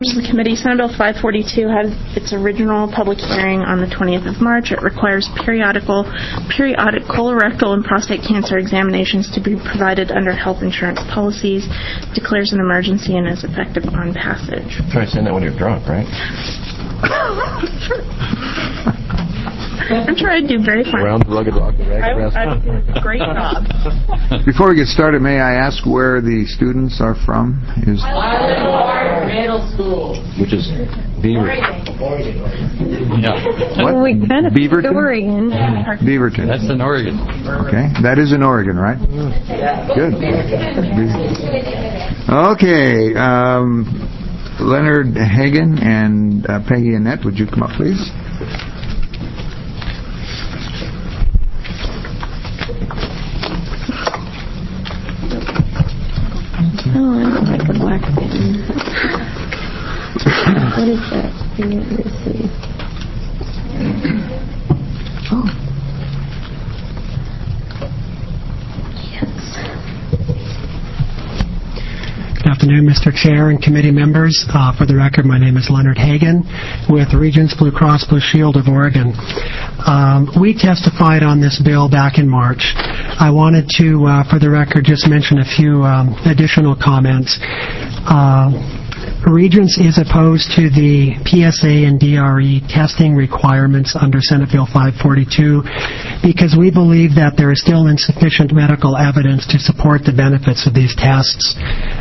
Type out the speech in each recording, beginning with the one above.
The committee, Senate Bill 542 had its original public hearing on the 20th of March. It requires periodic colorectal and prostate cancer examinations to be provided under health insurance policies, declares an emergency, and is effective on passage. Try to send that when you're drunk, right? I'm sure I'd do very fine. Around the rugged rock and I would do a great job. Before we get started, may I ask where the students are from? Island Middle School. Which is Beaver. Oregon. Yeah. What? We kind of Beaverton? Oregon. Beaverton. That's in Oregon. Okay. That is in Oregon, right? Yeah. Good. Okay. Leonard Hagen and Peggy Annette, would you come up, please? Oh, I don't like a black pen. What is that? Let's see. Oh. Yes. Good afternoon, Mr. Chair and committee members. For the record, my name is Leonard Hagen with Regents Blue Cross Blue Shield of Oregon. We testified on this bill back in March. I wanted to, for the record, just mention a few additional comments. Regents is opposed to the PSA and DRE testing requirements under Senate Bill 542 because we believe that there is still insufficient medical evidence to support the benefits of these tests.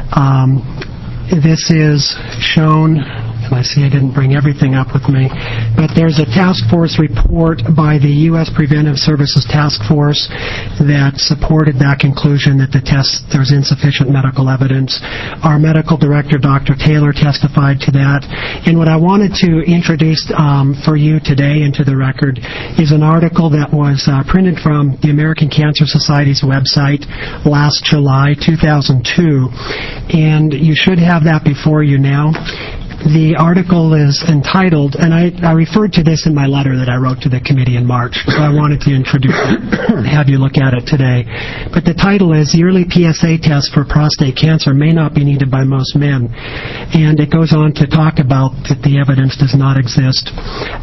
This is shown, and I see I didn't bring everything up with me, but there's a task force report by the U.S. Preventive Services Task Force that supported that conclusion that there's insufficient medical evidence. Our medical director, Dr. Taylor, testified to that. And what I wanted to introduce for you today into the record is an article that was printed from the American Cancer Society's website last July 2002, and you should have that before you now. The article is entitled, and I referred to this in my letter that I wrote to the committee in March, so I wanted to introduce it, have you look at it today. But the title is, Yearly PSA Test for Prostate Cancer May Not Be Needed by Most Men. And it goes on to talk about that the evidence does not exist.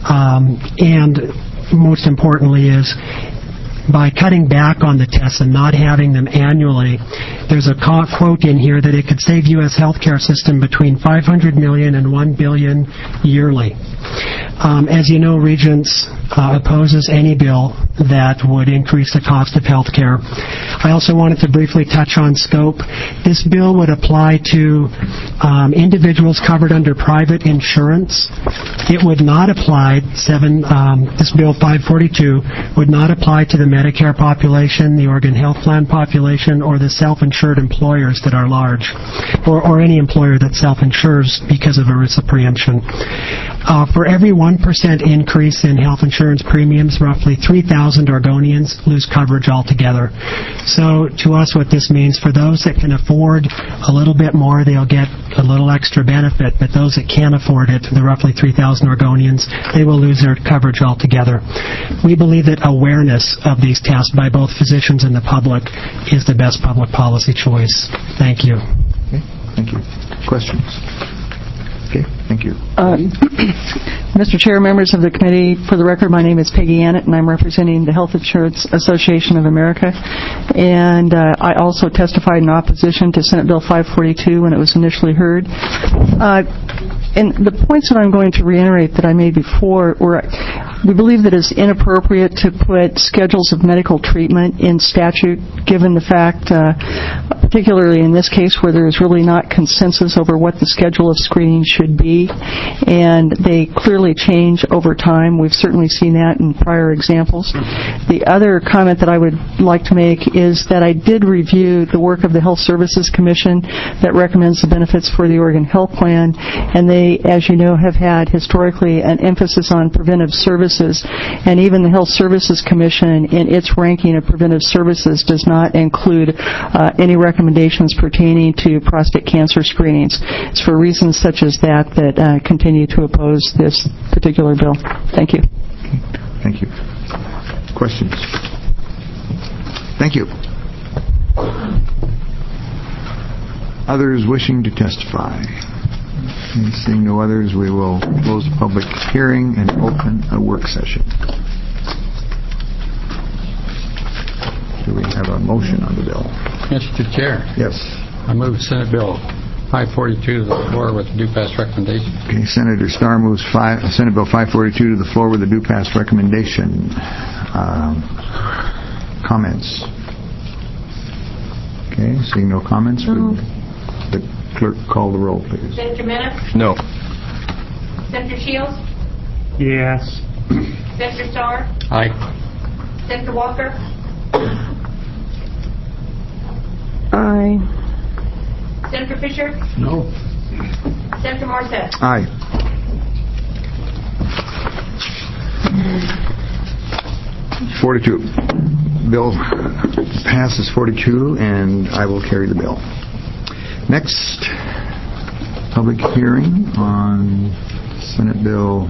And most importantly is, by cutting back on the tests and not having them annually, there's a quote in here that it could save U.S. healthcare system between $500 million and $1 billion yearly. As you know, Regents opposes any bill that would increase the cost of health care. I also wanted to briefly touch on scope. This bill would apply to individuals covered under private insurance. It would not apply, this bill 542 would not apply to the Medicare population, the Oregon Health Plan population, or the self-insured employers that are large, or any employer that self-insures because of ERISA preemption. For every 1% increase in health insurance premiums, roughly 3,000 Oregonians lose coverage altogether. So to us, what this means, for those that can afford a little bit more, they'll get a little extra benefit, but those that can't afford it, the roughly 3,000 Oregonians, they will lose their coverage altogether. We believe that awareness of these tests by both physicians and the public is the best public policy choice. Thank you. Okay, thank you. Questions? Okay, thank you. Mr. Chair, members of the committee, for the record, my name is Peggy Annett, and I'm representing the Health Insurance Association of America. And I also testified in opposition to Senate Bill 542 when it was initially heard. And the points that I'm going to reiterate that I made before were, we believe that it's inappropriate to put schedules of medical treatment in statute, given the fact, particularly in this case, where there is really not consensus over what the schedule of screening should be, and they clearly change over time. We've certainly seen that in prior examples. The other comment that I would like to make is that I did review the work of the Health Services Commission that recommends the benefits for the Oregon Health Plan, and they, as you know, have had historically an emphasis on preventive services, and even the Health Services Commission in its ranking of preventive services does not include any recommendations pertaining to prostate cancer screenings. It's for reasons such as that continue to oppose this particular bill. Thank you. Thank you. Questions? Thank you. Others wishing to testify? And seeing no others, we will close the public hearing and open a work session. Do we have a motion on the bill? Mr. Chair, Yes. I move Senate Bill 542 to the floor with due pass recommendation. Okay, Senator Starr moves Senate Bill 542 to the floor with a due pass recommendation. Comments? Okay, seeing no comments, would the clerk call the roll, please? Senator Menace? No. Senator Shields? Yes. Senator Starr? Aye. Senator Walker? Aye. Senator Fisher? No. Senator Morissette? Aye. Bill passes 42, and I will carry the bill. Next, public hearing on Senate Bill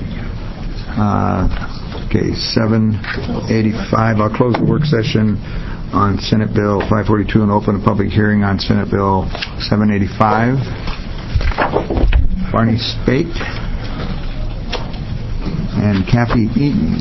785. I'll close the work session on Senate Bill 542 and open a public hearing on Senate Bill 785. Barney Spate and Kathy Eaton.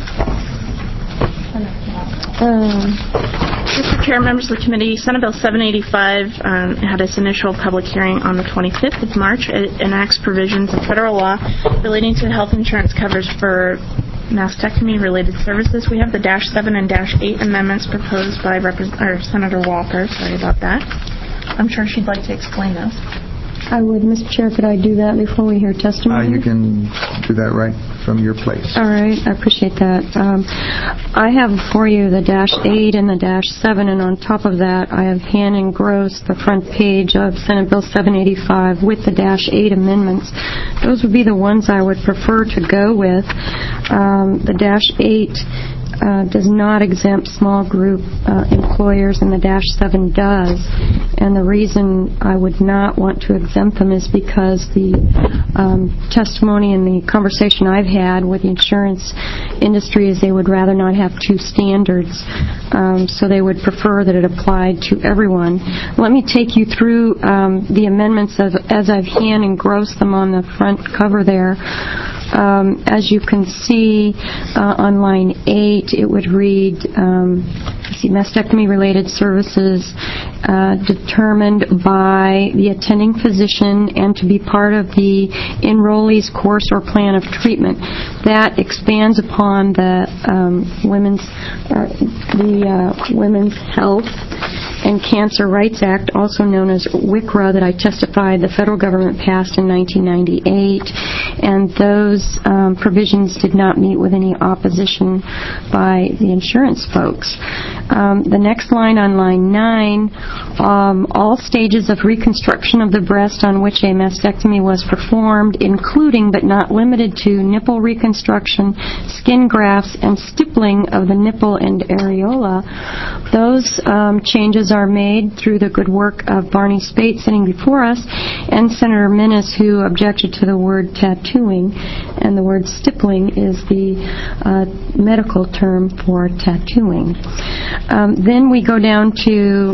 Mr. Chair, members of the committee, Senate Bill 785 had its initial public hearing on the 25th of March. It enacts provisions of federal law relating to health insurance coverage for mastectomy-related services. We have the -7 and -8 amendments proposed by Senator Walker. Sorry about that. I'm sure she'd like to explain those. I would, Mr. Chair, could I do that before we hear testimony? You can do that right from your place. All right, I appreciate that. I have for you the -8 and the -7, and on top of that, I have hand engrossed the front page of Senate Bill 785 with the -8 amendments. Those would be the ones I would prefer to go with. The -8 does not exempt small group employers, and the -7 does. And the reason I would not want to exempt them is because the testimony and the conversation I've had with the insurance industry is they would rather not have two standards. So they would prefer that it applied to everyone. Let me take you through the amendments as I've hand engrossed them on the front cover there. As you can see on line 8, it would read, mastectomy-related services determined by the attending physician and to be part of the enrollee's course or plan of treatment. That expands upon the Women's Health and Cancer Rights Act, also known as WICRA, that I testified the federal government passed in 1998, and those provisions did not meet with any opposition by the insurance folks. The next line on line 9, all stages of reconstruction of the breast on which a mastectomy was performed, including but not limited to nipple reconstruction, skin grafts, and stippling of the nipple and areola. Those changes are made through the good work of Barney Spate sitting before us and Senator Menace, who objected to the word tattooing, and the word stippling is the medical term for tattooing. Then we go down to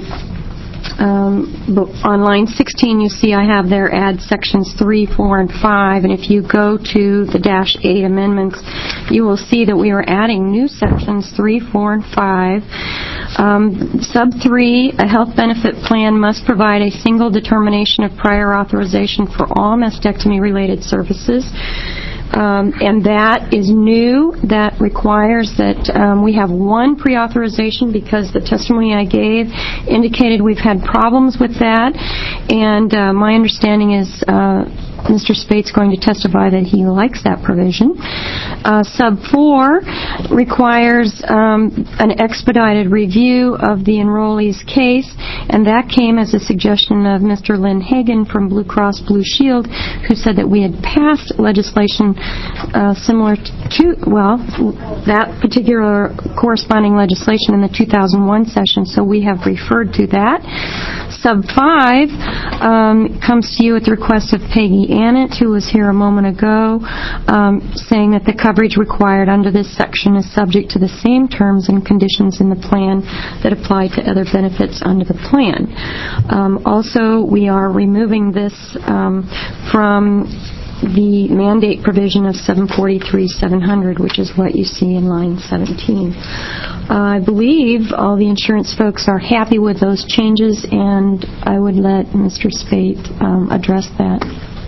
on line 16, you see I have there add sections 3, 4, and 5, and if you go to the -8 amendments, you will see that we are adding new sections 3, 4, and 5. Sub 3, a health benefit plan must provide a single determination of prior authorization for all mastectomy-related services. And that is new. That requires that we have one pre-authorization, because the testimony I gave indicated we've had problems with that. And my understanding is Mr. Spate's going to testify that he likes that provision. Sub 4 requires an expedited review of the enrollee's case, and that came as a suggestion of Mr. Lynn Hagan from Blue Cross Blue Shield, who said that we had passed legislation similar to, that particular corresponding legislation in the 2001 session, so we have referred to that. Sub 5 comes to you at the request of Peggy Annett, who was here a moment ago, saying that the coverage required under this section is subject to the same terms and conditions in the plan that apply to other benefits under the plan. Also, we are removing this from the mandate provision of 743-700, which is what you see in line 17. I believe all the insurance folks are happy with those changes, and I would let Mr. Spate address that.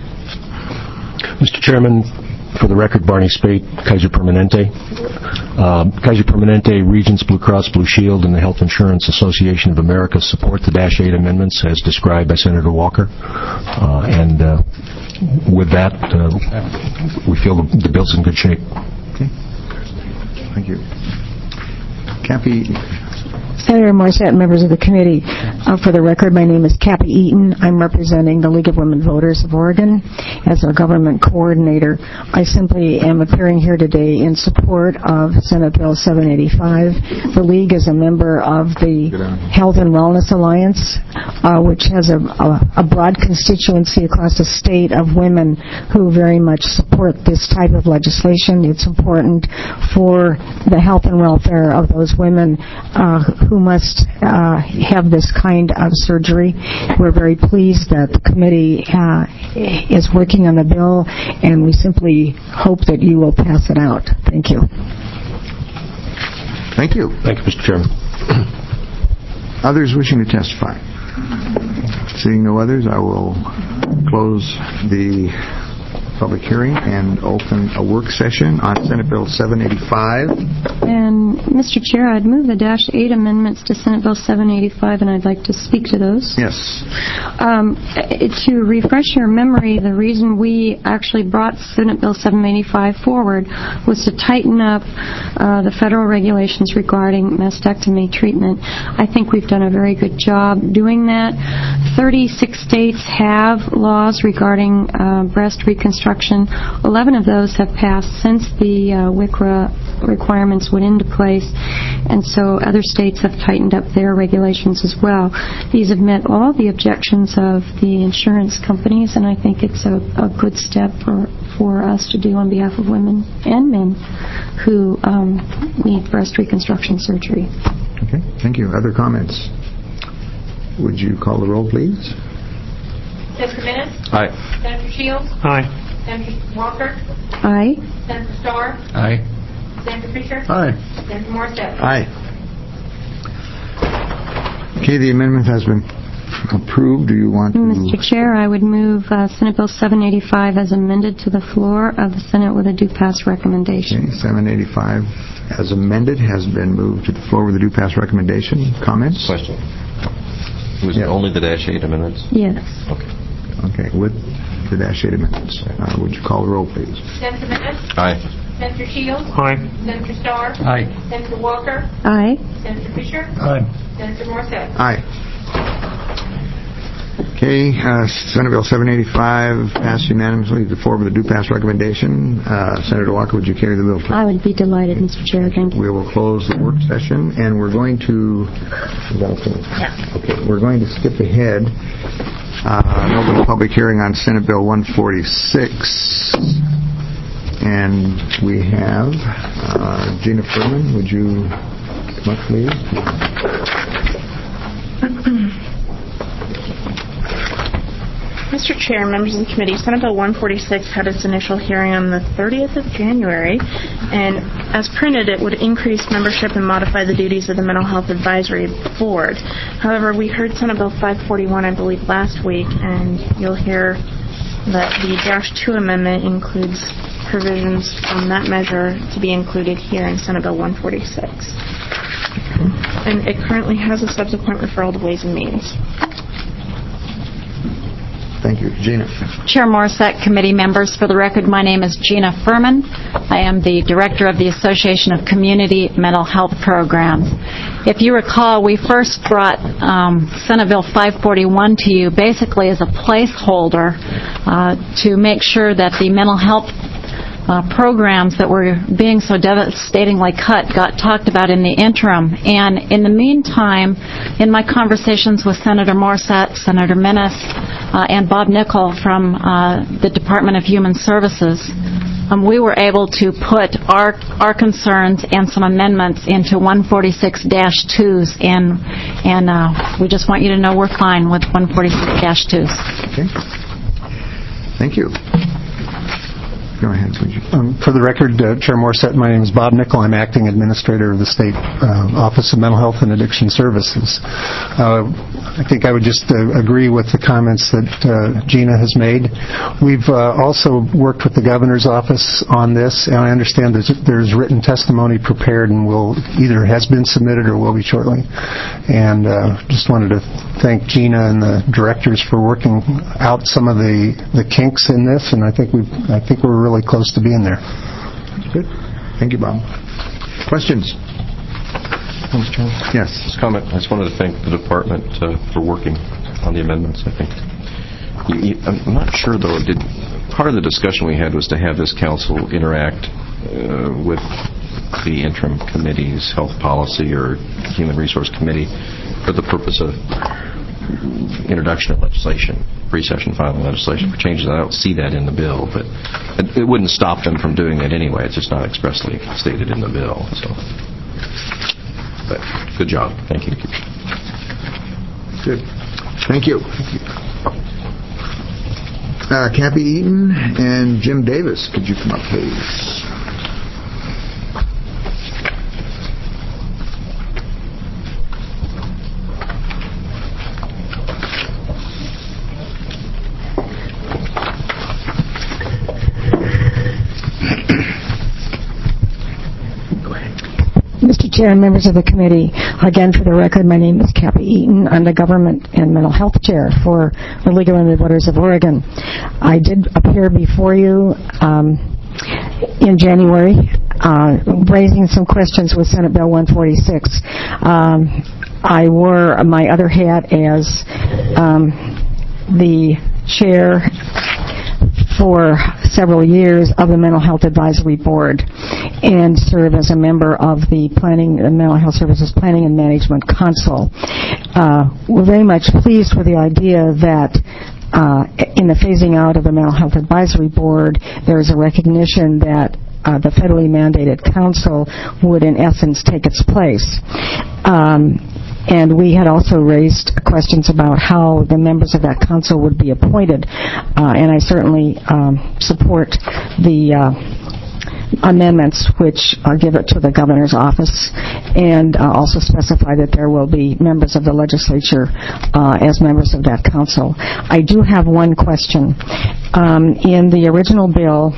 Mr. Chairman, for the record, Barney Spate, Kaiser Permanente. Kaiser Permanente, Regents, Blue Cross Blue Shield, and the Health Insurance Association of America support the Dash 8 amendments as described by Senator Walker. With that, we feel the bill's in good shape. Okay. Thank you. Cappy. Senator Morissette, members of the committee, for the record, my name is Cappy Eaton. I'm representing the League of Women Voters of Oregon as our government coordinator. I simply am appearing here today in support of Senate Bill 785. The League is a member of the Health and Wellness Alliance, which has a broad constituency across the state of women who very much support this type of legislation. It's important for the health and welfare of those women who must have this kind of surgery. We're very pleased that the committee is working on the bill, and we simply hope that you will pass it out. Thank you. Thank you. Thank you, Mr. Chairman. Others wishing to testify? Seeing no others, I will close the public hearing and open a work session on Senate Bill 785. And, Mr. Chair, I'd move the Dash 8 amendments to Senate Bill 785, and I'd like to speak to those. Yes. To refresh your memory, the reason we actually brought Senate Bill 785 forward was to tighten up the federal regulations regarding mastectomy treatment. I think we've done a very good job doing that. 36 states have laws regarding breast reconstruction. 11 of those have passed since the WICRA requirements went into place, and so other states have tightened up their regulations as well. These have met all the objections of the insurance companies, and I think it's a good step for us to do on behalf of women and men who need breast reconstruction surgery. Okay, thank you. Other comments? Would you call the roll, please? Senator Minnis? Aye. Senator Shields? Aye. Senator Walker? Aye. Senator Starr? Aye. Senator Fisher? Aye. Senator Morissette? Aye. Okay, the amendment has been approved. Do you want to... Mr. Chair, I would move Senate Bill 785 as amended to the floor of the Senate with a due pass recommendation. Okay, 785 as amended has been moved to the floor with a due pass recommendation. Comments? Question. Was it only the Dash 8 amendments? Yes. Okay. Okay, with the Dash 8 amendments. Would you call the roll, please? Senator Minnis? Aye. Senator Shields? Aye. Senator Starr? Aye. Senator Walker? Aye. Senator Fisher? Aye. Senator Morissette? Aye. Okay, Senate Bill 785 passed unanimously to the floor with a due pass recommendation. Senator Walker, would you carry the bill, please? I would be delighted, Mr. Chair. Thank you. We will close the work session, and we're going to... Is that okay? Yeah. Okay, we're going to skip ahead and open the public hearing on Senate Bill 146. And we have Gina Furman. Would you come up, please? Mr. Chair, members of the committee, Senate Bill 146 had its initial hearing on the 30th of January, and as printed, it would increase membership and modify the duties of the Mental Health Advisory Board. However, we heard Senate Bill 541, I believe, last week, and you'll hear that the Dash 2 amendment includes provisions from that measure to be included here in Senate Bill 146. And it currently has a subsequent referral to Ways and Means. Thank you. Gina. Chair Morissette, committee members, for the record, my name is Gina Furman. I am the director of the Association of Community Mental Health Programs. If you recall, we first brought Senate Bill 541 to you basically as a placeholder to make sure that the mental health programs that were being so devastatingly cut got talked about in the interim. And in the meantime, in my conversations with Senator Morissette, Senator Minnis, and Bob Nickel from the Department of Human Services, we were able to put our concerns and some amendments into 146-2s, and we just want you to know we're fine with 146-2s. Okay. Thank you. Go ahead, would you? For the record, Chair Morissette, my name is Bob Nickel. I'm acting administrator of the State Office of Mental Health and Addiction Services. I think I would just agree with the comments that Gina has made. We've also worked with the governor's office on this, and I understand there's written testimony prepared and either has been submitted or will be shortly. And just wanted to thank Gina and the directors for working out some of the kinks in this, and I think we're really close to being there. Good. Thank you, Bob. Questions? Yes. Just comment. I just wanted to thank the department for working on the amendments, I think. I'm not sure, though, part of the discussion we had was to have this council interact with the interim committee's health policy or human resource committee for the purpose of introduction of legislation, pre-session filing legislation for changes. I don't see that in the bill, but it wouldn't stop them from doing it anyway. It's just not expressly stated in the bill. So, but good job. Thank you. Good. Thank you. Kathy Eaton and Jim Davis, could you come up, please? Mr. Chair and members of the committee, again, for the record, my name is Kathy Eaton. I'm the Government and Mental Health Chair for the League of Women Voters of Oregon. I did appear before you in January, raising some questions with Senate Bill 146. I wore my other hat as the chair for several years of the Mental Health Advisory Board and serve as a member of the Mental Health Services Planning and Management Council. We're very much pleased with the idea that in the phasing out of the Mental Health Advisory Board, there is a recognition that the federally mandated council would, in essence, take its place. And we had also raised questions about how the members of that council would be appointed. And I certainly support the amendments which give it to the governor's office and also specify that there will be members of the legislature as members of that council. I do have one question. In the original bill,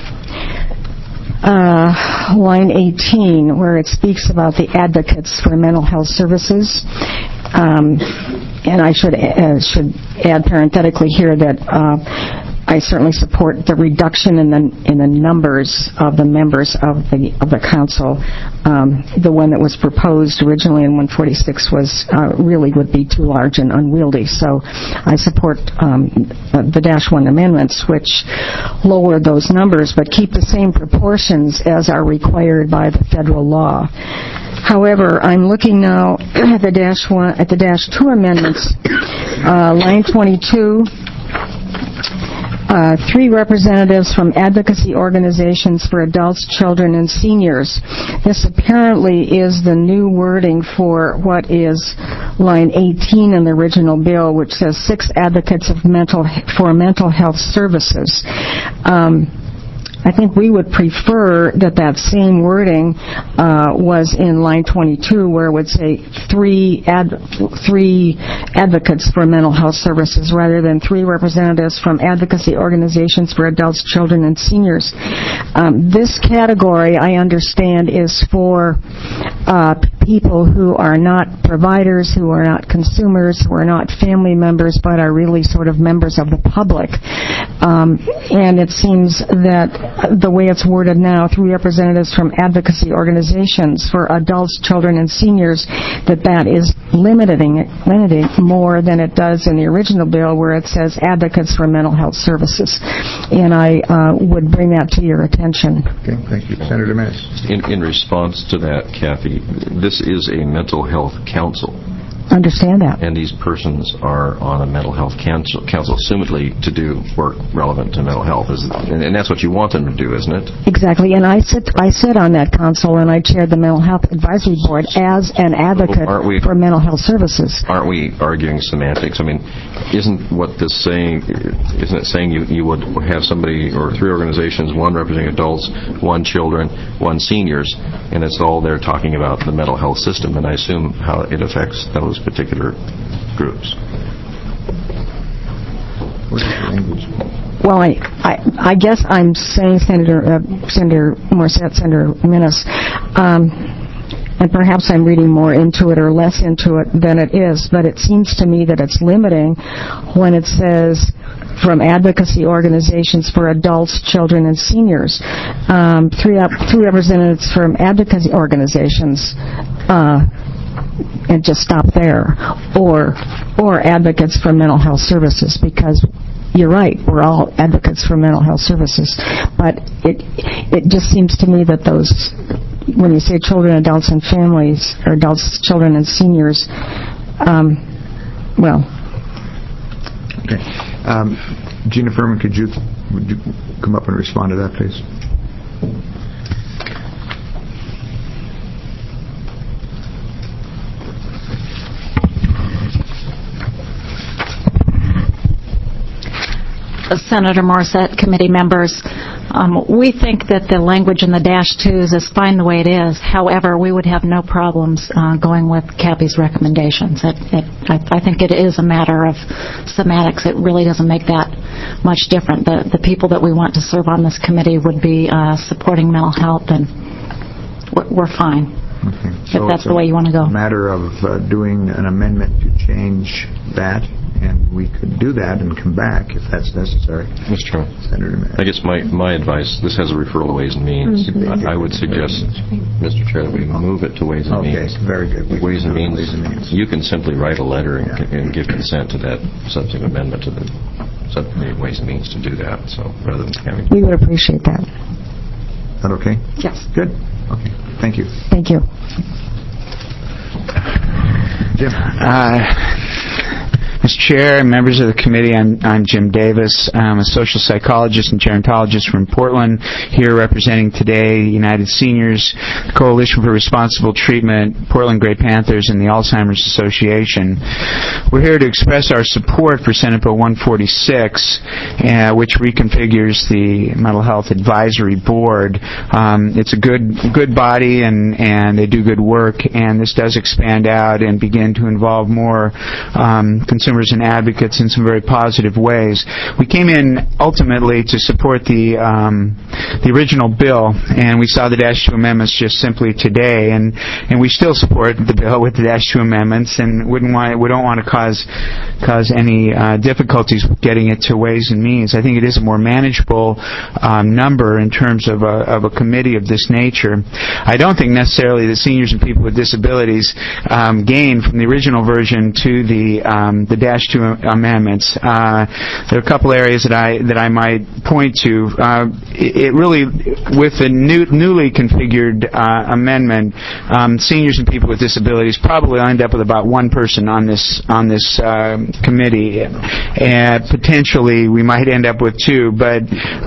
line 18, where it speaks about the advocates for mental health services, and I should add parenthetically here that I certainly support the reduction in the numbers of the members of the council. The one that was proposed originally in 146 was really would be too large and unwieldy. So I support the -1 amendments, which lower those numbers but keep the same proportions as are required by the federal law. However, I'm looking now at the -2 amendments, line 22. 3 representatives from advocacy organizations for adults, children, and seniors. This apparently is the new wording for what is line 18 in the original bill, which says 6 advocates for mental health services. I think we would prefer that same wording was in line 22, where it would say 3 advocates for mental health services rather than 3 representatives from advocacy organizations for adults, children, and seniors. This category, I understand, is for people who are not providers, who are not consumers, who are not family members, but are really sort of members of the public. And it seems that the way it's worded now, 3 representatives from advocacy organizations for adults, children, and seniors, that is limiting more than it does in the original bill, where it says advocates for mental health services. And I would bring that to your attention. Okay, thank you. Senator Mass. In response to that, Kathy, this is a mental health council. understand that. And these persons are on a mental health council assumedly to do work relevant to mental health. And that's what you want them to do, isn't it? Exactly. And I sit on that council, and I chair the Mental Health Advisory Board as an advocate for mental health services. Aren't we arguing semantics? I mean, isn't it saying you would have somebody or three organizations, one representing adults, one children, one seniors, and it's all they're talking about the mental health system, and I assume how it affects those particular groups. Well, I guess I'm saying, Senator Morissette, Senator Minnis, and perhaps I'm reading more into it or less into it than it is, but it seems to me that it's limiting when it says from advocacy organizations for adults, children, and seniors. Three representatives from advocacy organizations, and just stop there, or advocates for mental health services, because you're right, we're all advocates for mental health services, but it just seems to me that those, when you say children, adults, and families, or adults, children, and seniors, well. Okay. Gina Furman, would you come up and respond to that, please? Senator Morissette, committee members, we think that the language in the -2s is fine the way it is. However, we would have no problems going with Cappy's recommendations. I think it is a matter of semantics. It really doesn't make that much different. The people that we want to serve on this committee would be supporting mental health, and we're fine. Okay. So if that's the way you want to go. It's a matter of doing an amendment to change that, and we could do that and come back if that's necessary. Mr. Chairman, I guess my advice, this has a referral to Ways and Means. I would suggest, Mr. Chair, that we move it to Ways and Means. Okay, very good. Ways and Means. You can simply write a letter and give consent to that substantive amendment to the subcommittee of Ways and Means to do that, so rather than having... We would appreciate that. Is that okay? Yes. Good. Okay. Thank you. Thank you. Jim. Mr. Chair, members of the committee, I'm Jim Davis. I'm a social psychologist and gerontologist from Portland, here representing today United Seniors, Coalition for Responsible Treatment, Portland Grey Panthers, and the Alzheimer's Association. We're here to express our support for Senate Bill 146, which reconfigures the Mental Health Advisory Board. It's a good body, and they do good work, and this does expand out and begin to involve more consumers and advocates in some very positive ways. We came in ultimately to support the original bill, and we saw the -2 amendments just simply today, and we still support the bill with the -2 amendments, and we don't want to cause any difficulties with getting it to Ways and Means. I think it is a more manageable number in terms of a committee of this nature. I don't think necessarily that seniors and people with disabilities gain from the original version to the -2 amendments. There are a couple areas that I might point to. It really, with the newly configured amendment, seniors and people with disabilities probably end up with about one person on this committee, and potentially we might end up with two. But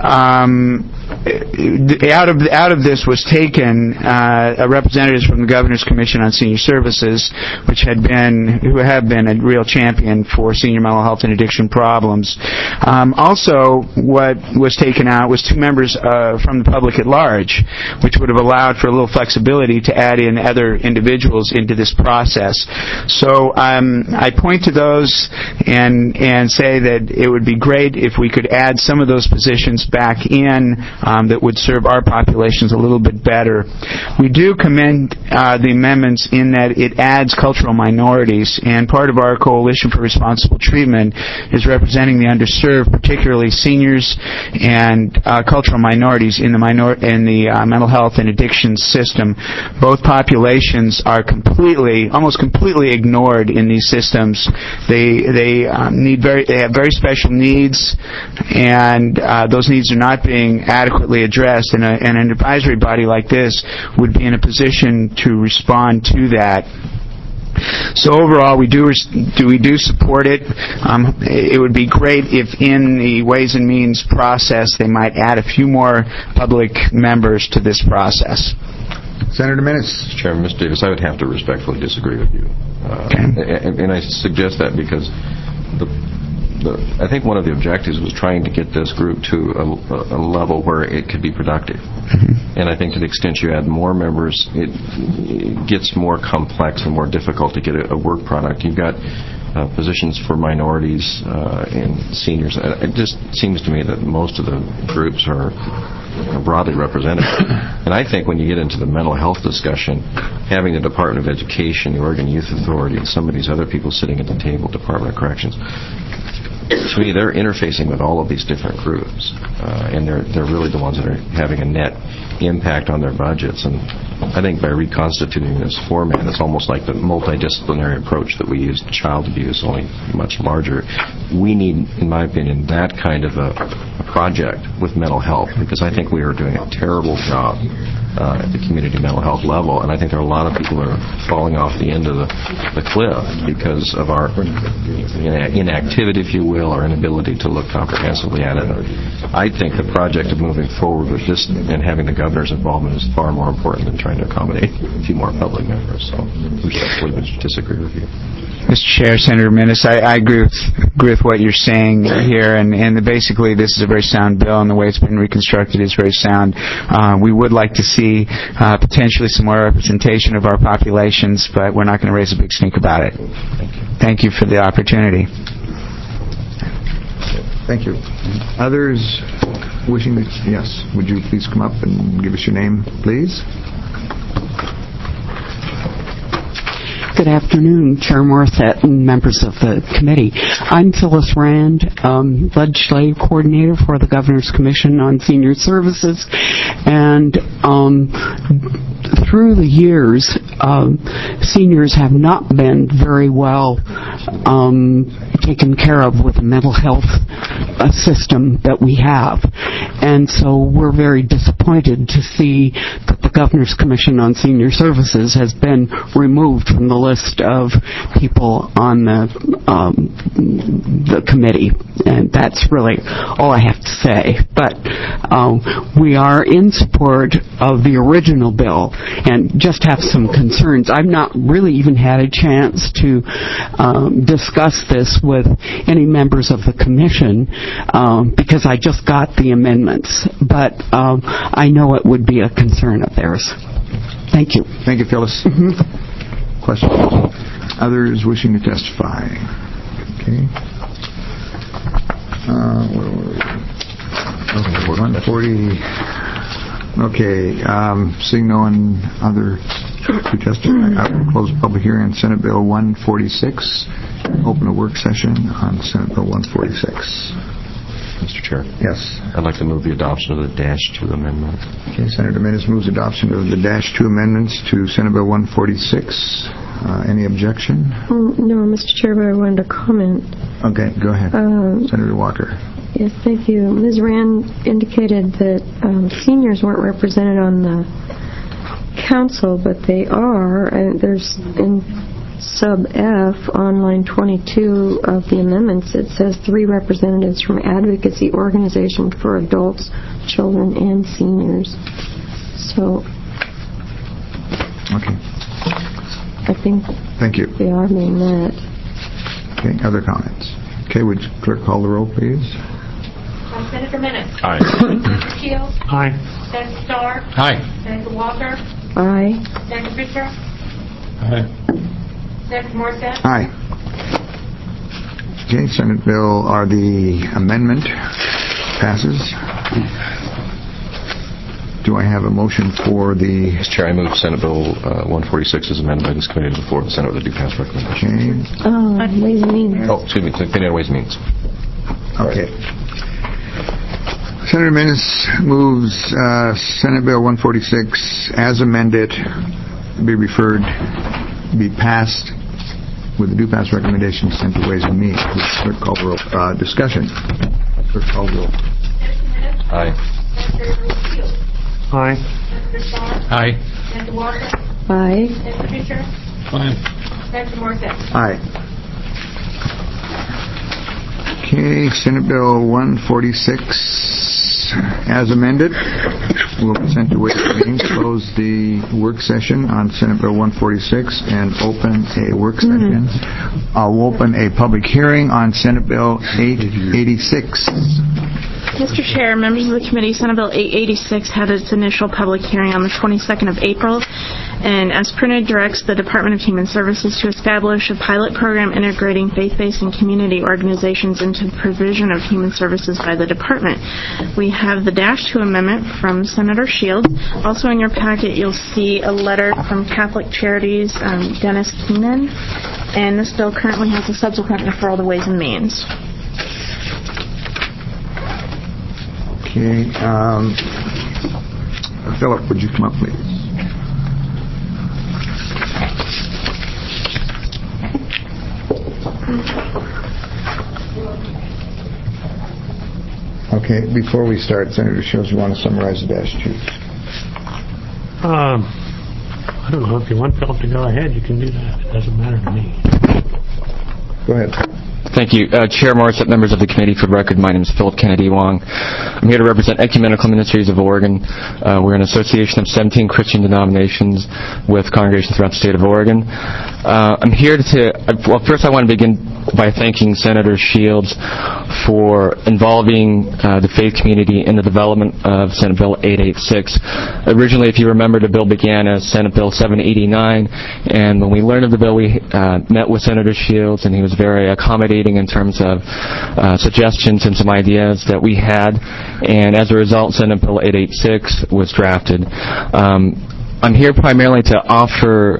out of this was taken representatives from the Governor's Commission on Senior Services, who have been a real champion for senior mental health and addiction problems. Also, what was taken out was two members from the public at large, which would have allowed for a little flexibility to add in other individuals into this process. So I point to those and say that it would be great if we could add some of those positions back in that would serve our populations a little bit better. We do commend the amendments in that it adds cultural minorities, and part of our Coalition for Responsible Treatment is representing the underserved, particularly seniors and cultural minorities in the mental health and addiction system. Both populations are almost completely ignored in these systems. They have very special needs, and those needs are not being adequately addressed, and an advisory body like this would be in a position to respond to that. So overall, we do support it. It would be great if in the Ways and Means process they might add a few more public members to this process. Senator Menace. Mr. Chairman, Mr. Davis, I would have to respectfully disagree with you. And I suggest that because I think one of the objectives was trying to get this group to a level where it could be productive. And I think to the extent you add more members, it gets more complex and more difficult to get a work product. You've got positions for minorities and seniors. It just seems to me that most of the groups are broadly represented. And I think when you get into the mental health discussion, having the Department of Education, the Oregon Youth Authority, and some of these other people sitting at the table, Department of Corrections, to me, they're interfacing with all of these different groups, and they're really the ones that are having a net impact on their budgets. And I think by reconstituting this format, it's almost like the multidisciplinary approach that we use to child abuse, only much larger. We need, in my opinion, that kind of a project with mental health, because I think we are doing a terrible job at the community mental health level, and I think there are a lot of people that are falling off the end of the cliff because of our inactivity, if you will, or inability to look comprehensively at it. I think the project of moving forward with this and having the governor's involvement is far more important than trying to accommodate a few more public members. So I respectfully would disagree with you. Mr. Chair, Senator Menace, I agree with what you're saying here, and basically this is a very sound bill, and the way it's been reconstructed is very sound. We would like to see potentially some more representation of our populations, but we're not going to raise a big stink about it. Thank you for the opportunity. Thank you. Others wishing to... Yes, would you please come up and give us your name, please? Good afternoon, Chair Morissette and members of the committee. I'm Phyllis Rand, Legislative Coordinator for the Governor's Commission on Senior Services, and through the years, seniors have not been very well taken care of with the mental health system that we have. And so we're very disappointed to see that the Governor's Commission on Senior Services has been removed from the list of people on the committee. And that's really all I have to say. But we are in support of the original bill and just have some concerns. I've not really even had a chance to discuss this with any members of the commission because I just got the amendments. But I know it would be a concern of theirs. Thank you. Thank you, Phyllis. Questions? Others wishing to testify? Okay. Where were we? Okay, 140. Okay. Seeing no one other to testify, I will close the public hearing on Senate Bill 146. Open a work session on Senate Bill 146. Mr. Chair. Yes. I'd like to move the adoption of the Dash 2 amendment. Okay, Senator Menace moves adoption of the Dash 2 amendments to Senate Bill 146. Any objection? No, Mr. Chair, but I wanted to comment. Okay, go ahead. Senator Walker. Yes, thank you. Ms. Rand indicated that seniors weren't represented on the council, but they are. There's in sub F on line 22 of the amendments, it says 3 representatives from advocacy organization for adults, children, and seniors. So, okay. I think thank you. They are being met. Okay, other comments? Okay, would clerk call the roll, please? Senator Menace. Aye. Senator Shields. Aye. Senator Starr. Aye. Senator Walker. Aye. Senator Fisher. Aye. Senator Morissette. Aye. Okay, Senate bill, or the amendment passes. Do I have a motion for the... Mr. Chair, I move Senate Bill 146 as amended by this committee to the floor of the Senate with a due pass recommendation. Okay. Ways and Means. Oh, excuse me, Committee on Ways and Means. Okay. Senator Menace moves Senate Bill 146 as amended be referred, be passed with a due pass recommendation sent to Ways and Means. Clerk call the roll. Discussion. Clerk call the roll. Aye. Senator Shields. Aye. Senator Starr. Aye. Senator Walker. Aye. Senator Fisher. Aye. Dr. Morissette. Aye. Okay, Senate Bill 146 as amended will be sent to Ways and Means. Close the work session on Senate Bill 146 and open a work session. I'll open a public hearing on Senate Bill 886. Mr. Chair, members of the committee, Senate Bill 886 had its initial public hearing on the 22nd of April, and as printed, directs the Department of Human Services to establish a pilot program integrating faith-based and community organizations into the provision of human services by the department. We have the -2 amendment from Senator Shields. Also in your packet, you'll see a letter from Catholic Charities, Dennis Keenan, and this bill currently has a subsequent referral to Ways and Means. Okay, Philip, would you come up, please? Okay, before we start, Senator Shields, you want to summarize the -2? I don't know. If you want Philip to go ahead, you can do that. It doesn't matter to me. Go ahead. Thank you. Chair Morissette, members of the committee, for the record, my name is Philip Kennedy Wong. I'm here to represent Ecumenical Ministries of Oregon. We're an association of 17 Christian denominations with congregations throughout the state of Oregon. I'm here well, first I want to begin by thanking Senator Shields for involving the faith community in the development of Senate Bill 886. Originally, if you remember, the bill began as Senate Bill 789, and when we learned of the bill, we met with Senator Shields, and he was very accommodating in terms of suggestions and some ideas that we had, and as a result, Senate Bill 886 was drafted. I'm here primarily to offer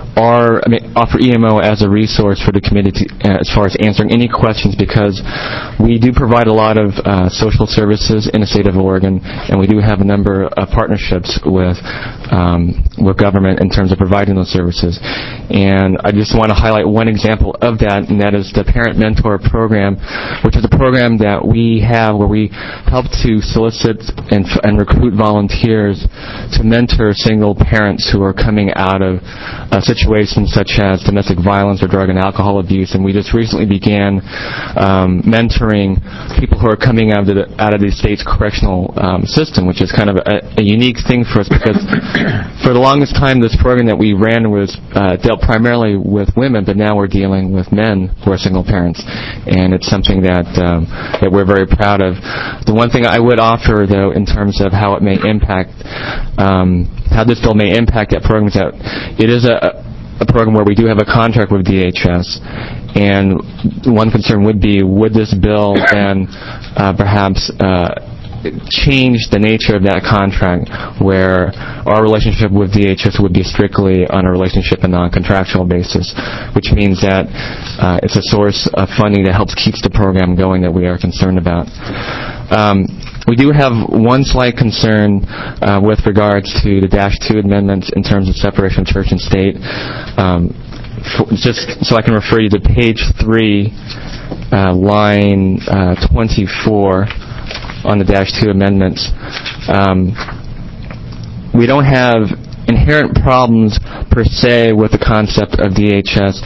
EMO as a resource for the committee as far as answering any questions, because we do provide a lot of social services in the state of Oregon, and we do have a number of partnerships with government in terms of providing those services. And I just want to highlight one example of that, and that is the Parent Mentor Program, which is a program that we have where we help to solicit and recruit volunteers to mentor single parents who are coming out of situations such as domestic violence or drug and alcohol abuse. And we just recently began mentoring people who are coming out of the state's correctional system, which is kind of a unique thing for us, because for the longest time this program that we ran was dealt primarily with women, but now we're dealing with men who are single parents, and it's something that we're very proud of. The one thing I would offer, though, in terms of how it may impact, how this bill may impact that program, is that it is a program where we do have a contract with DHS, and one concern would be, would this bill then perhaps change the nature of that contract, where our relationship with DHS would be strictly on a relationship and non-contractual basis, which means that it's a source of funding that helps keeps the program going that we are concerned about. We do have one slight concern with regards to the -2 amendments in terms of separation of church and state. Just so I can refer you to page 3, line 24 on the -2 amendments. We don't have inherent problems per se with the concept of DHS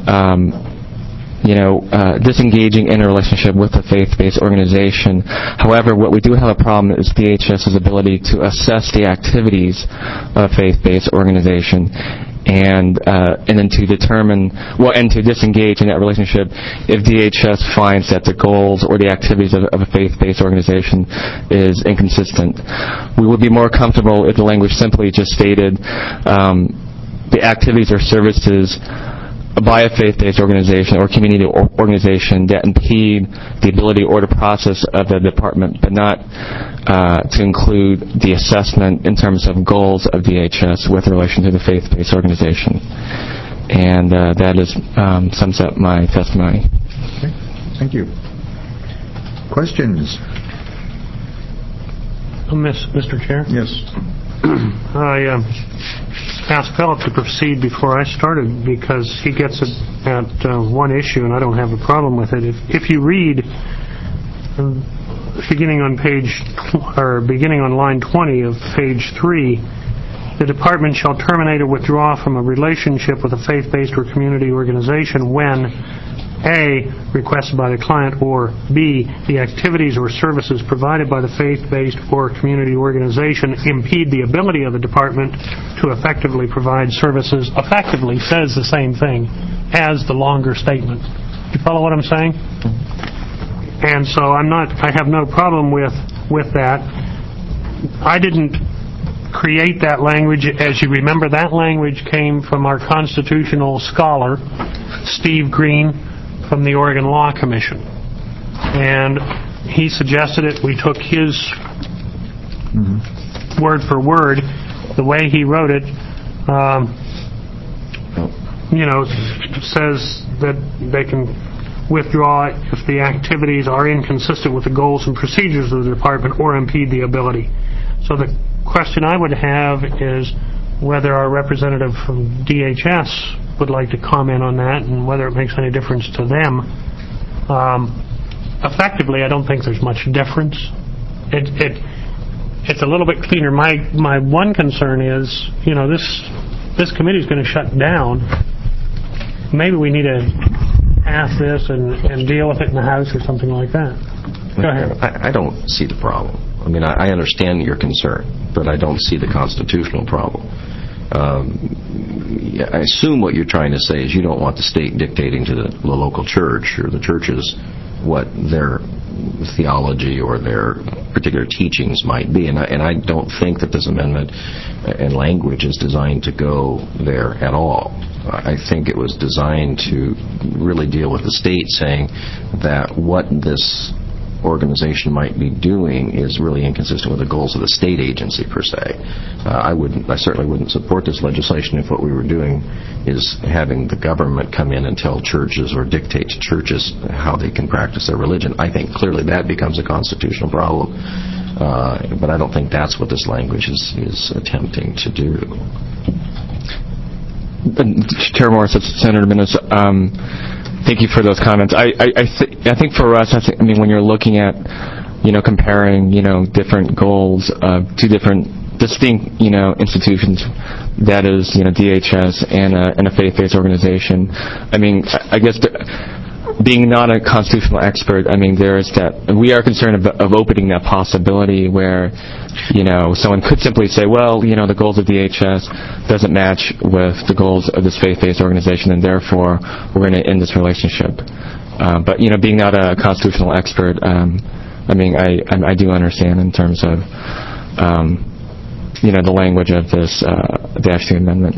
disengaging in a relationship with a faith-based organization. However, what we do have a problem is DHS's ability to assess the activities of a faith-based organization, and then to determine, and to disengage in that relationship if DHS finds that the goals or the activities of a faith-based organization is inconsistent. We would be more comfortable if the language simply just stated the activities or services by a faith-based organization or community organization that impede the ability or the process of the department, but not to include the assessment in terms of goals of DHS with relation to the faith-based organization. And that sums up my testimony. Okay. Thank you. Questions? Mr. Chair? Yes. I asked Philip to proceed before I started because he gets at one issue, and I don't have a problem with it. If you read beginning on line 20 of page 3, the department shall terminate or withdraw from a relationship with a faith-based or community organization when A, requested by the client, or B, the activities or services provided by the faith-based or community organization impede the ability of the department to effectively provide services. Effectively says the same thing as the longer statement. You follow what I'm saying? And so I have no problem with that. I didn't create that language. As you remember, that language came from our constitutional scholar, Steve Green, from the Oregon Law Commission. And he suggested it. We took his word for word. The way he wrote it, says that they can withdraw if the activities are inconsistent with the goals and procedures of the department or impede the ability. So the question I would have is whether our representative from DHS would like to comment on that and whether it makes any difference to them. Effectively, I don't think there's much difference. It's a little bit cleaner. My one concern is, this committee is going to shut down. Maybe we need to pass this and deal with it in the House or something like that. Go ahead. I don't see the problem. I mean, I understand your concern, but I don't see the constitutional problem. I assume what you're trying to say is you don't want the state dictating to the local church or the churches what their theology or their particular teachings might be. And I don't think that this amendment and language is designed to go there at all. I think it was designed to really deal with the state saying that what this organization might be doing is really inconsistent with the goals of the state agency per se. I certainly wouldn't support this legislation if what we were doing is having the government come in and tell churches or dictate to churches how they can practice their religion. I think clearly that becomes a constitutional problem. But I don't think that's what this language is attempting to do. Chair Morris, Senator Minnis, thank you for those comments. I think for us, when you're looking at, comparing, different goals of two different distinct, institutions, that is, DHS and a faith-based organization. I guess being not a constitutional expert, there is that we are concerned of opening that possibility where, someone could simply say, well, the goals of DHS doesn't match with the goals of this faith-based organization, and therefore we're going to end this relationship. But being not a constitutional expert, I do understand in terms of the language of this Dash 2 amendment.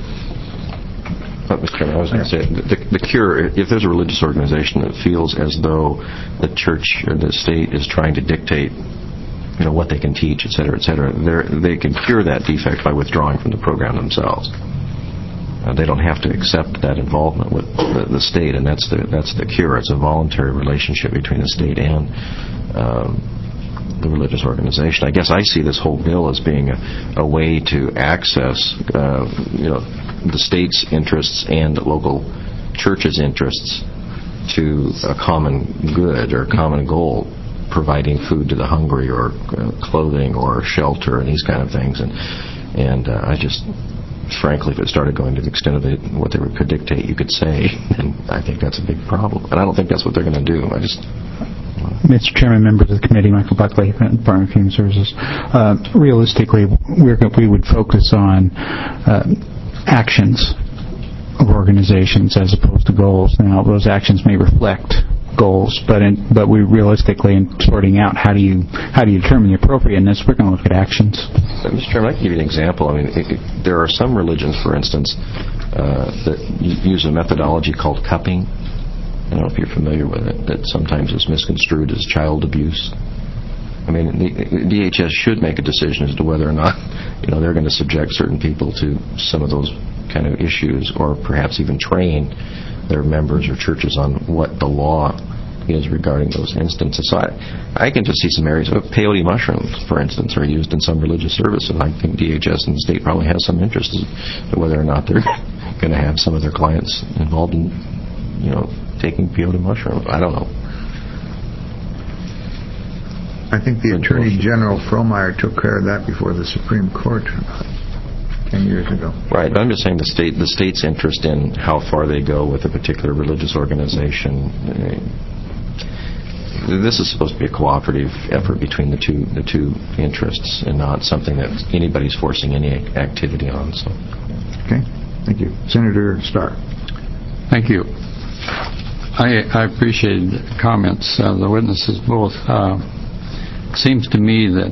Mr. Chairman, I was going to say, the cure, if there's a religious organization that feels as though the church or the state is trying to dictate what they can teach, et cetera, they can cure that defect by withdrawing from the program themselves. They don't have to accept that involvement with the state, and that's the cure. It's a voluntary relationship between the state and the religious organization. I guess I see this whole bill as being a way to access, the state's interests and local churches' interests to a common good or common goal, providing food to the hungry or clothing or shelter and these kind of things. And I just, frankly, if it started going to the extent of what they could dictate, you could say, then I think that's a big problem. And I don't think that's what they're going to do. Mr. Chairman, members of the committee, Michael Buckley, Department of Human Services. Realistically, we would focus on actions of organizations as opposed to goals. Now, those actions may reflect goals, but we realistically, in sorting out how do you determine the appropriateness, we're going to look at actions. Mr. Chairman, I can give you an example. There are some religions, for instance, that use a methodology called cupping. I don't know if you're familiar with it, that sometimes is misconstrued as child abuse. The DHS should make a decision as to whether or not they're going to subject certain people to some of those kind of issues, or perhaps even train their members or churches on what the law is regarding those instances. So I can just see some areas of peyote mushrooms, for instance, are used in some religious service, and I think DHS and the state probably has some interest in whether or not they're going to have some of their clients involved in, taking peyote mushrooms. I don't know. I think the Attorney General Frohmeyer took care of that before the Supreme Court. 10 years ago. Right, but I'm just saying the state's interest in how far they go with a particular religious organization. This is supposed to be a cooperative effort between the two interests, and not something that anybody's forcing any activity on. So. Okay, thank you, Senator Starr. Thank you. I appreciate the comments of the witnesses both. It seems to me that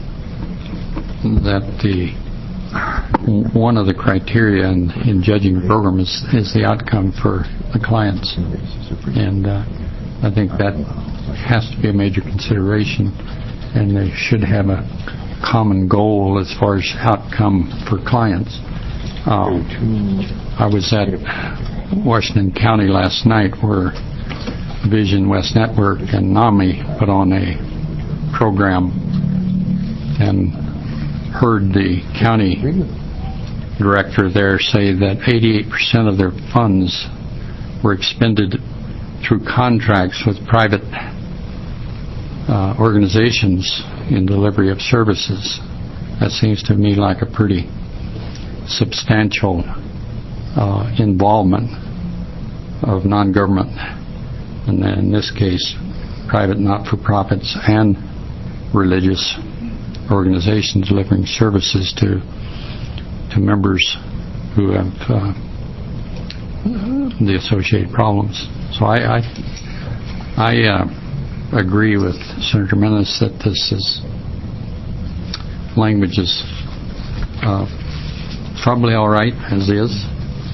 one of the criteria in judging a program is the outcome for the clients, and I think that has to be a major consideration, and they should have a common goal as far as outcome for clients. I was at Washington County last night where Vision West Network and NAMI put on a program, and heard the county director there say that 88% of their funds were expended through contracts with private organizations in delivery of services. That seems to me like a pretty substantial involvement of non-government, and in this case private not-for-profits and religious organizations delivering services to members who have the associated problems. So I agree with Senator Menace that this language is probably all right as is,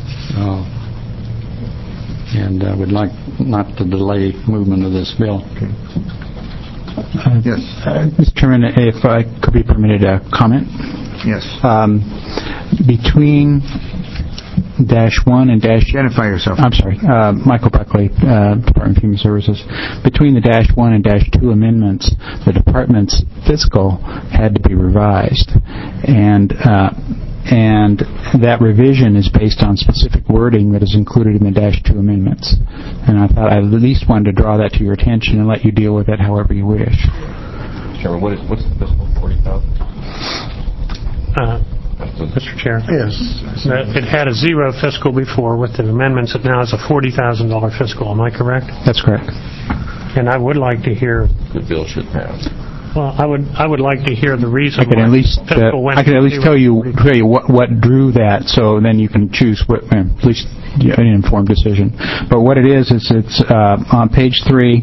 and I would like not to delay movement of this bill. Okay. Yes. Mr. Chairman, if I could be permitted a comment? Yes. Between -1 and Identify yourself. I'm sorry. Michael Buckley, Department of Human Services. Between the -1 and -2 amendments, the department's fiscal had to be revised, and that revision is based on specific wording that is included in the -2 amendments. And I thought I at least wanted to draw that to your attention and let you deal with it however you wish. Chairman, what's the fiscal 40,000? Mr. Chair. Yes. It had a 0 fiscal before. With the amendments, it now has a $40,000 fiscal. Am I correct? That's correct. And I would like to hear. The bill should pass. Well, I would like to hear the reason. I can at least tell you what drew that, so then you can choose at least an informed decision. But what it is it's on page 3,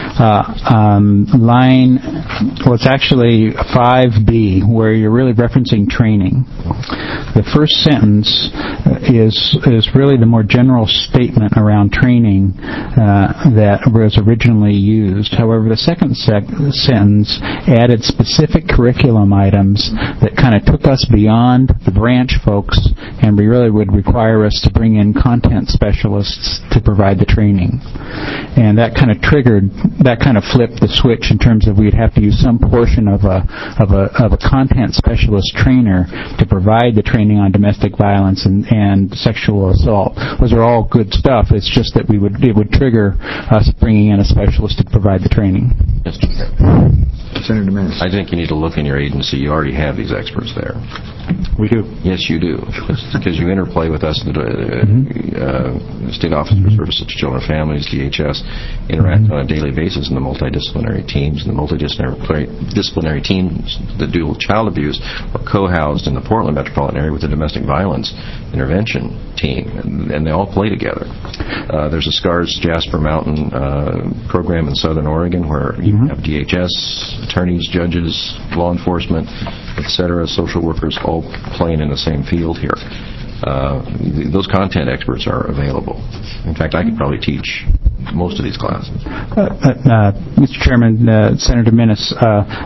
line. Well, it's actually 5B, where you're really referencing training. The first sentence is really the more general statement around training that was originally used. However, the second sentence added specific curriculum items that kind of took us beyond the branch folks, and we really would require us to bring in content specialists to provide the training. And that kind of flipped the switch in terms of we'd have to use some portion of a content specialist trainer to provide the training on domestic violence and sexual assault. Those are all good stuff. It's just that it would trigger us bringing in a specialist to provide the training. Senator Menace. I think you need to look in your agency. You already have these experts there. We do. Yes, you do. Because you interplay with us, the State Office for Services to Children and Families, DHS, interact on a daily basis in the multidisciplinary teams. And the multidisciplinary teams that deal with child abuse are co-housed in the Portland metropolitan area with the domestic violence intervention team, and they all play together. There's a SCARS Jasper Mountain program in Southern Oregon where you have DHS, attorneys, judges, law enforcement, etc., social workers all playing in the same field here. Those content experts are available. In fact, I could probably teach most of these classes. Mr. Chairman, Senator Menace,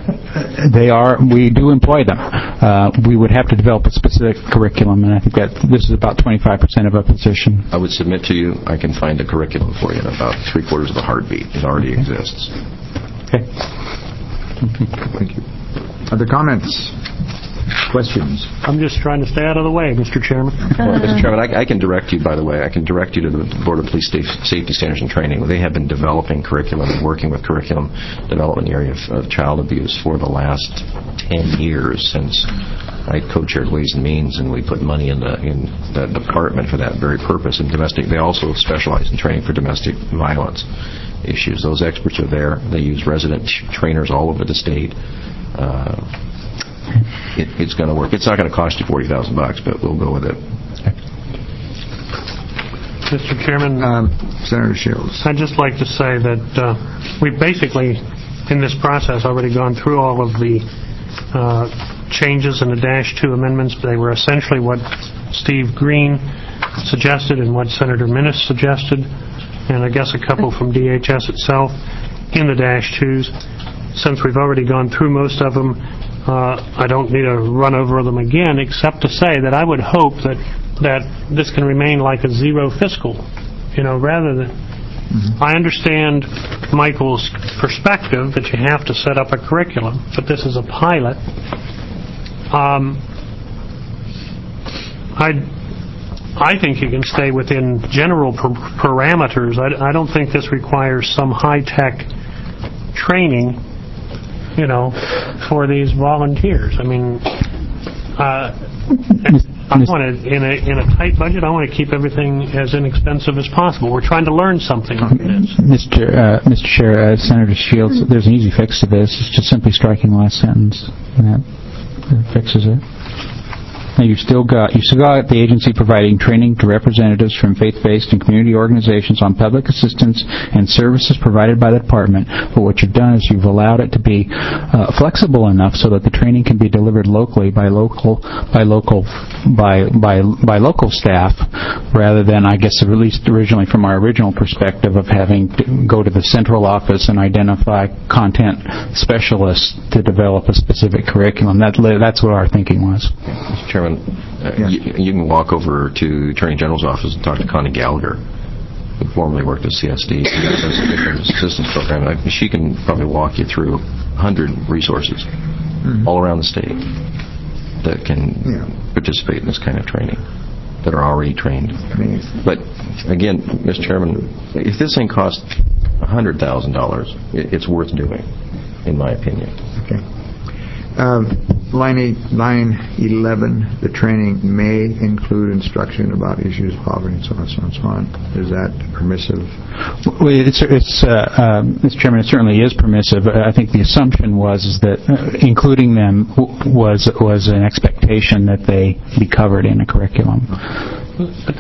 we do employ them. We would have to develop a specific curriculum, and I think that this is about 25% of a position. I would submit to you, I can find a curriculum for you in about 3/4 of a heartbeat. It already exists. Okay. Thank you. Other comments? Questions? I'm just trying to stay out of the way, Mr. Chairman. Well, Mr. Chairman, I can direct you, by the way, to the Board of Police Safety Standards and Training. They have been developing curriculum and working with curriculum development in the area of child abuse for the last 10 years since I co-chaired Ways and Means, and we put money in the department for that very purpose. And they also specialize in training for domestic violence issues. Those experts are there. They use resident trainers all over the state. It's going to work. It's not going to cost you $40,000, but we'll go with it. Mr. Chairman, Senator Shields. I'd just like to say that we've basically, in this process, already gone through all of the changes in the -2 amendments. They were essentially what Steve Green suggested and what Senator Minnis suggested, and I guess a couple from DHS itself in the -2s. Since we've already gone through most of them, I don't need to run over them again, except to say that I would hope that this can remain like a zero fiscal, rather than... I understand Michael's perspective that you have to set up a curriculum, but this is a pilot. I think you can stay within general parameters. I don't think this requires some high-tech training, for these volunteers. I mean, I want to, in a tight budget, I want to keep everything as inexpensive as possible. We're trying to learn something from this. Mr. Chair, Senator Shields, there's an easy fix to this. It's just simply striking the last sentence, and that fixes it. Now, you've still got the agency providing training to representatives from faith-based and community organizations on public assistance and services provided by the department. But what you've done is you've allowed it to be flexible enough so that the training can be delivered locally by local staff, rather than, I guess, at least originally from our original perspective of having to go to the central office and identify content specialists to develop a specific curriculum. That's what our thinking was. Mr. Chairman, you can walk over to the Attorney General's office and talk to Connie Gallagher, who formerly worked at CSD. She does a victim assistance program. She can probably walk you through 100 resources all around the state that can participate in this kind of training, that are already trained. But again, Mr. Chairman, if this thing costs $100,000, it's worth doing, in my opinion. Okay. Line 11, the training may include instruction about issues of poverty and so on and so on and so on. Is that permissive? Well, Mr. Chairman, it certainly is permissive. I think the assumption was that including them was an expectation that they be covered in a curriculum. But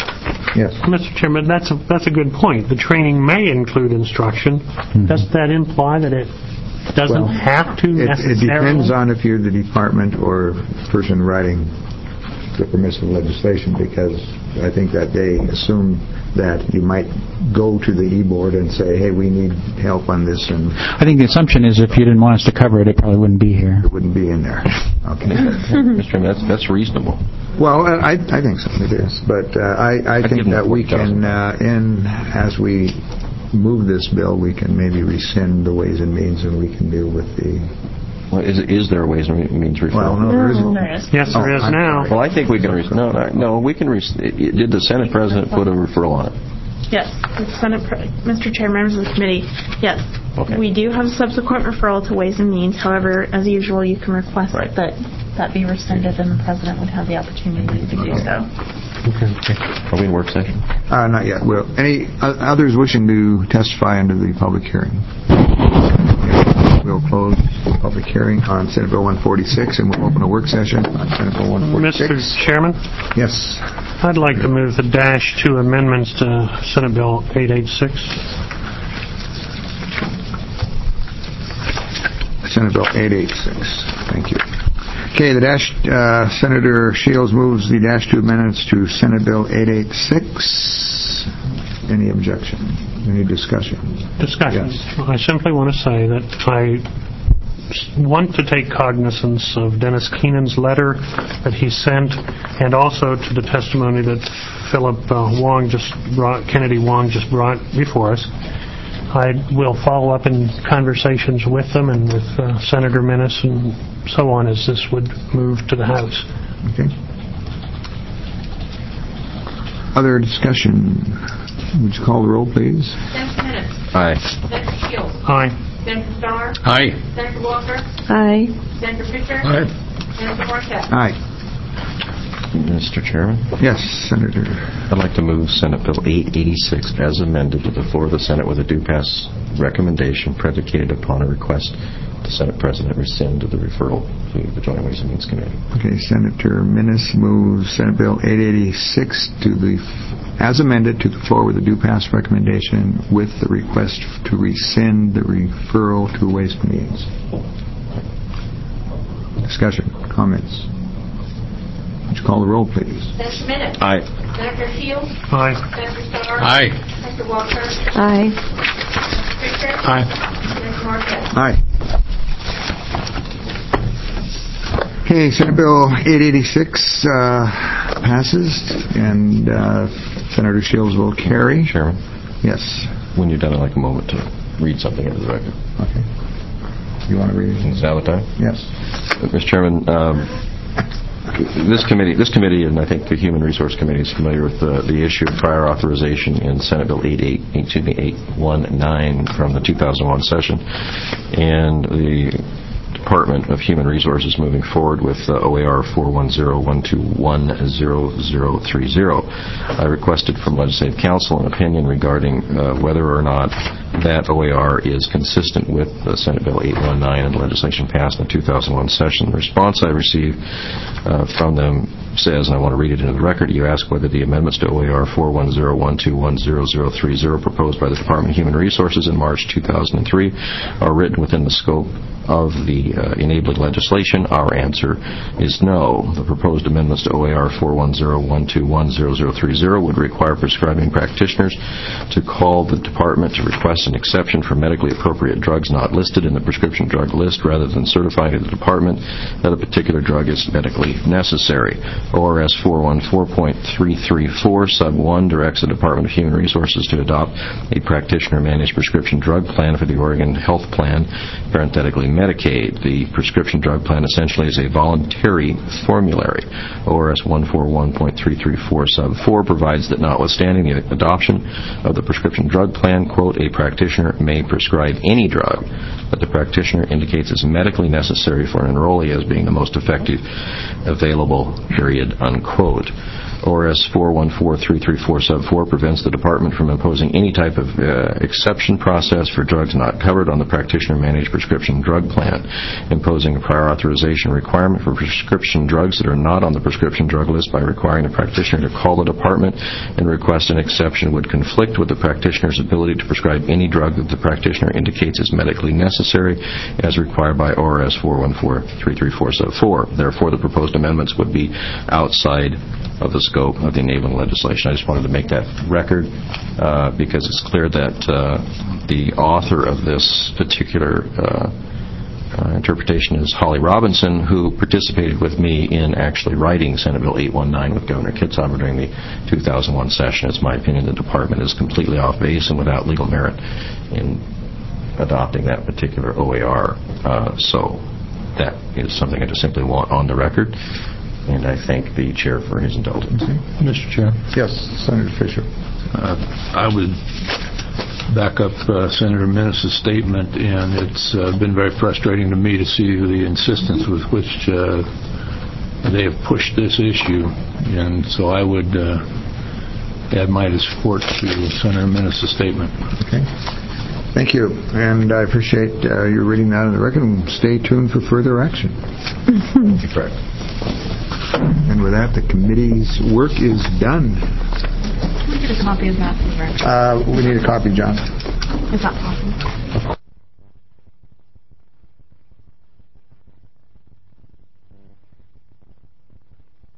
Mr. Chairman, that's a good point. The training may include instruction. Doesn't that imply that it doesn't have to necessarily? It depends on if you're the department or person writing the permissive legislation, because I think that they assume that you might go to the e-board and say, hey, we need help on this. And I think the assumption is if you didn't want us to cover it, it probably wouldn't be here. It wouldn't be in there. Okay. Mr. Chairman, that's reasonable. Well, I think so. It is. But I think that we can, as we move this bill, we can maybe rescind the Ways and Means, and we can deal with the... Well, is there a Ways and Means referral? Well, no, there isn't. There is. Yes, there is now. Well, I think we can No, we can did the Senate President put a referral on it? Yes. Mr. Chair, members of the committee, yes. Okay. We do have a subsequent referral to Ways and Means. However, as usual, you can request that be rescinded, and the President would have the opportunity to do so. Okay. Are we in work session? Not yet. Well, any others wishing to testify under the public hearing? We'll close the public hearing on Senate Bill 146, and we'll open a work session on Senate Bill 146. Mr. Chairman? Yes. I'd like to move the -2 amendments to Senate Bill 886. Senate Bill 886. Thank you. Okay, Senator Shields moves the -2 amendments to Senate Bill 886. Any objection? Any discussion? Discussion. Yes. I simply want to say that I want to take cognizance of Dennis Keenan's letter that he sent, and also to the testimony that Kennedy Wong just brought before us. I will follow up in conversations with them and with Senator Minnis and so on as this would move to the House. Okay. Other discussion? Would you call the roll, please? Senator Minnis. Aye. Senator Shields. Aye. Senator Starr. Aye. Senator Walker. Aye. Senator Fisher. Aye. Senator Morset. Aye. Mr. Chairman? Yes, Senator. I'd like to move Senate Bill 886 as amended to the floor of the Senate with a due pass recommendation predicated upon a request the Senate President rescind the referral to the Joint Ways and Means Committee. Okay, Senator Minnis moves Senate Bill 886 as amended to the floor with a due pass recommendation with the request to rescind the referral to Ways and Means. Discussion, comments. Would you call the roll, please? Senator Minnis. Aye. Senator Shields. Aye. Senator Starr. Aye. Senator Walker. Aye. Senator Fisher. Aye. Senator Morset. Aye. Okay, Senate Bill 886 passes, and Senator Shields will carry. Chairman? Yes. When you're done, I'd like a moment to read something into the record. Okay. You want to read it? Is that the time? Yes. Mr. Chairman, this committee, and I think the Human Resource Committee is familiar with the issue of prior authorization in Senate Bill 819 from the 2001 session, and the Department of Human Resources moving forward with OAR 410-121-0030. I requested from Legislative Council an opinion regarding whether or not that OAR is consistent with Senate Bill 819 and the legislation passed in the 2001 session. The response I received from them says, and I want to read it into the record, you ask whether the amendments to OAR 410-121-0030 proposed by the Department of Human Resources in March 2003 are written within the scope of the enabling legislation. Our answer is no. The proposed amendments to OAR 410-121-0030 would require prescribing practitioners to call the department to request an exception for medically appropriate drugs not listed in the prescription drug list rather than certifying to the department that a particular drug is medically necessary. ORS 414.334 sub 1 directs the Department of Human Resources to adopt a practitioner-managed prescription drug plan for the Oregon Health Plan, parenthetically Medicaid. The prescription drug plan essentially is a voluntary formulary. ORS 141.334 sub 4 provides that notwithstanding the adoption of the prescription drug plan, quote, a practitioner may prescribe any drug that the practitioner indicates is medically necessary for an enrollee as being the most effective available, period, unquote. ORS 414.334 sub 4 prevents the department from imposing any type of exception process for drugs not covered on the practitioner-managed prescription drug plan. Imposing a prior authorization requirement for prescription drugs that are not on the prescription drug list by requiring the practitioner to call the department and request an exception would conflict with the practitioner's ability to prescribe any drug that the practitioner indicates is medically necessary as required by ORS 414.334 sub 4. Therefore, the proposed amendments would be outside of the scope of the enabling legislation. I just wanted to make that record because it's clear that the author of this particular interpretation is Holly Robinson, who participated with me in actually writing Senate Bill 819 with Governor Kitzhaber during the 2001 session. It's my opinion the department is completely off base and without legal merit in adopting that particular OAR. So that is something I just simply want on the record. And I thank the chair for his indulgence. Mr. Chair. Yes, Senator Fisher. I would back up Senator Minnis' statement, and it's been very frustrating to me to see the insistence with which they have pushed this issue. And so I would add my support to Senator Minnis' statement. Okay. Thank you. And I appreciate your reading that on the record, and stay tuned for further action. Thank you, Fred. And with that, the committee's work is done. Can we get a copy of that for the record? We need a copy, John. Is that possible?